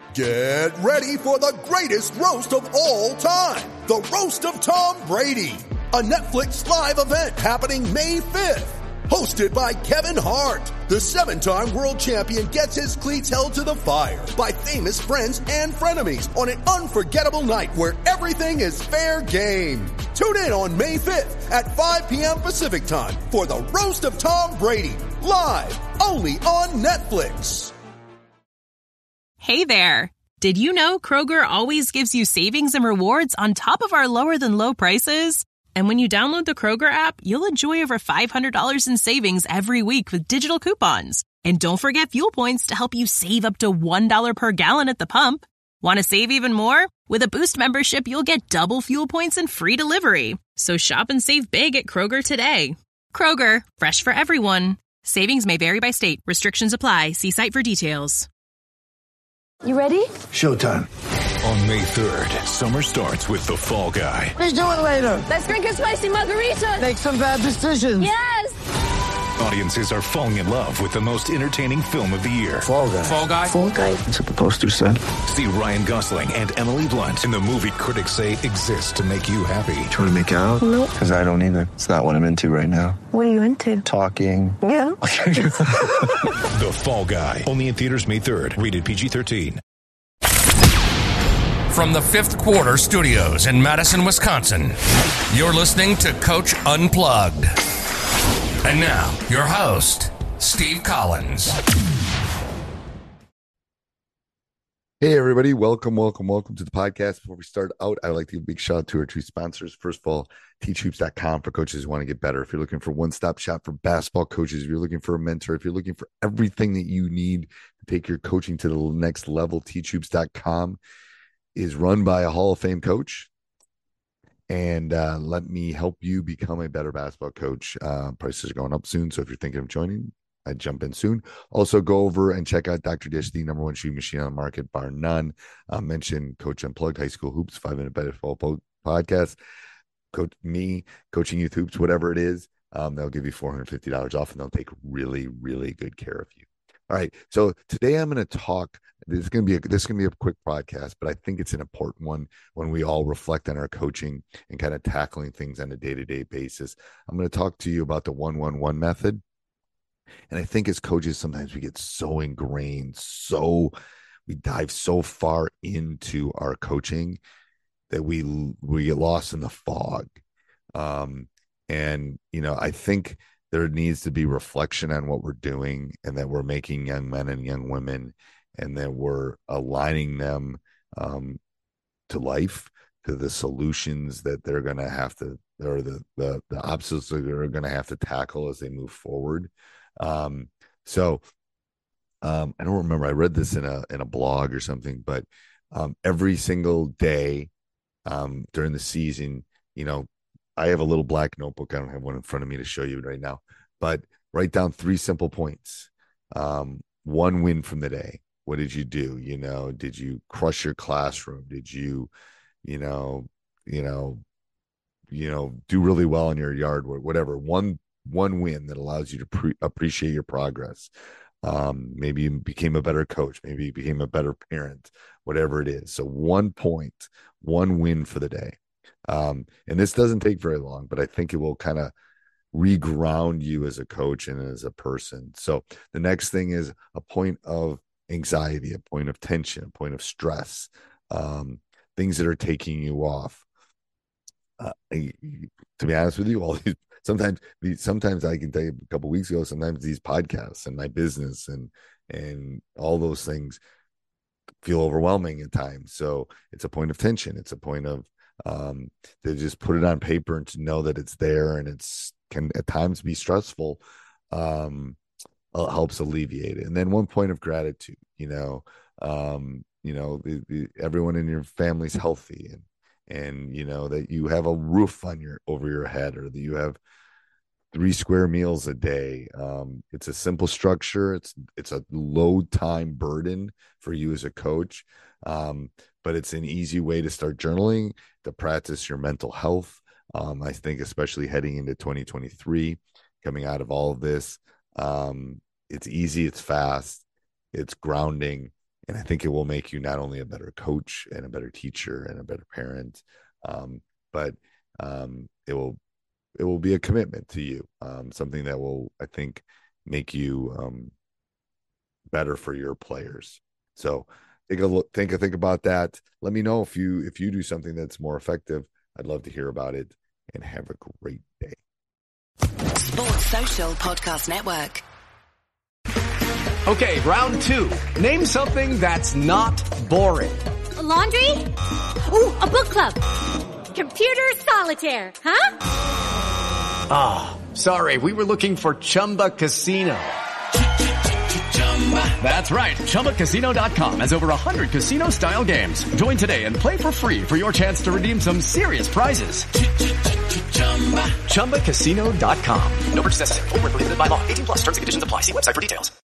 Get ready for the greatest roast of all time. The Roast of Tom Brady. A Netflix live event happening May 5th. Hosted by Kevin Hart. The 7-time world champion gets his cleats held to the fire by famous friends and frenemies on an unforgettable night where everything is fair game. Tune in on May 5th at 5 p.m. Pacific time for the Roast of Tom Brady. Live only on Netflix. Hey there. Did you know Kroger always gives you savings and rewards on top of our lower than low prices? And when you download the Kroger app, you'll enjoy over $500 in savings every week with digital coupons. And don't forget fuel points to help you save up to $1 per gallon at the pump. Want to save even more? With a Boost membership, you'll get double fuel points and free delivery. So shop and save big at Kroger today. Kroger, fresh for everyone. Savings may vary by state. Restrictions apply. See site for details. You ready? Showtime. On May 3rd, summer starts with The Fall Guy. Let's do it later. Let's drink a spicy margarita. Make some bad decisions. Yes! Audiences are falling in love with the most entertaining film of the year. Fall Guy. Fall Guy? Fall guy. That's what the poster said. See Ryan Gosling and Emily Blunt in the movie critics say exists to make you happy. Trying to make it out? Nope. Because I don't either. It's not what I'm into right now. What are you into? Talking. Yeah. The Fall Guy. Only in theaters May 3rd. Rated PG-13. From the Fifth Quarter Studios in Madison, Wisconsin, you're listening to Coach Unplugged. And now, your host, Steve Collins. Hey, everybody. Welcome to the podcast. Before we start out, I'd like to give a big shout out to our two sponsors. First of all, teachhoops.com for coaches who want to get better. If you're looking for one-stop shop for basketball coaches, if you're looking for a mentor, if you're looking for everything that you need to take your coaching to the next level, teachhoops.com is run by a Hall of Fame coach. And let me help you become a better basketball coach. Prices are going up soon, so if you're thinking of joining, I'd jump in soon. Also, go over and check out Dr. Dish, the number one shoe machine on the market, bar none. Mention Coach Unplugged, High School Hoops, 5-Minute Basketball Podcast. Coach me, Coaching Youth Hoops, whatever it is. They'll give you $450 off, and they'll take really, really good care of you. All right, so today I'm going to talk. This is going to be a quick podcast, but I think it's an important one when we all reflect on our coaching and kind of tackling things on a day-to-day basis. I'm going to talk to you about the 1-1-1 method. And I think as coaches, sometimes we get so ingrained, we dive so far into our coaching that we get lost in the fog. And, I think there needs to be reflection on what we're doing and that we're making young men and young women and that we're aligning them to life, to the solutions that they're going to have to, or the obstacles that they're going to have to tackle as they move forward. I don't remember. I read this in a blog or something, but every single day during the season, I have a little black notebook. I don't have one in front of me to show you right now, but write down 3 simple points. One win from the day. What did you do? Did you crush your classroom? Did you, do really well in your yard work, whatever. One win that allows you to appreciate your progress. Maybe you became a better coach. Maybe you became a better parent, whatever it is. So 1 point, 1 win for the day. And this doesn't take very long, but I think it will kind of reground you as a coach and as a person. So the next thing is a point of anxiety, a point of tension, a point of stress, things that are taking you off. To be honest with you, all these sometimes I can tell you a couple of weeks ago, sometimes these podcasts and my business and all those things feel overwhelming at times. So it's a point of tension. It's a point of to just put it on paper and to know that it's there, and can at times be stressful. Helps alleviate it. And then 1 point of gratitude. Everyone in your family's healthy, and that you have a roof over your head, or that you have 3 square meals a day. It's a simple structure. It's a low time burden for you as a coach. But it's an easy way to start journaling, to practice your mental health. I think especially heading into 2023, coming out of all of this, it's easy, it's fast, it's grounding, And I think it will make you not only a better coach and a better teacher and a better parent, but it will be a commitment to you, something that will, I think, make you better for your players. So take a look, think about that. Let me know if you do something that's more effective. I'd love to hear about it, and have a great day. Sports Social Podcast Network. Okay, round 2. Name something that's not boring. A laundry? Ooh, a book club. Computer solitaire, huh? Ah, sorry, we were looking for Chumba Casino. That's right, ChumbaCasino.com has over 100 casino-style games. Join today and play for free for your chance to redeem some serious prizes. ChumbaCasino.com. No purchase necessary. Void where prohibited by law. 18+ terms and conditions apply. See website for details.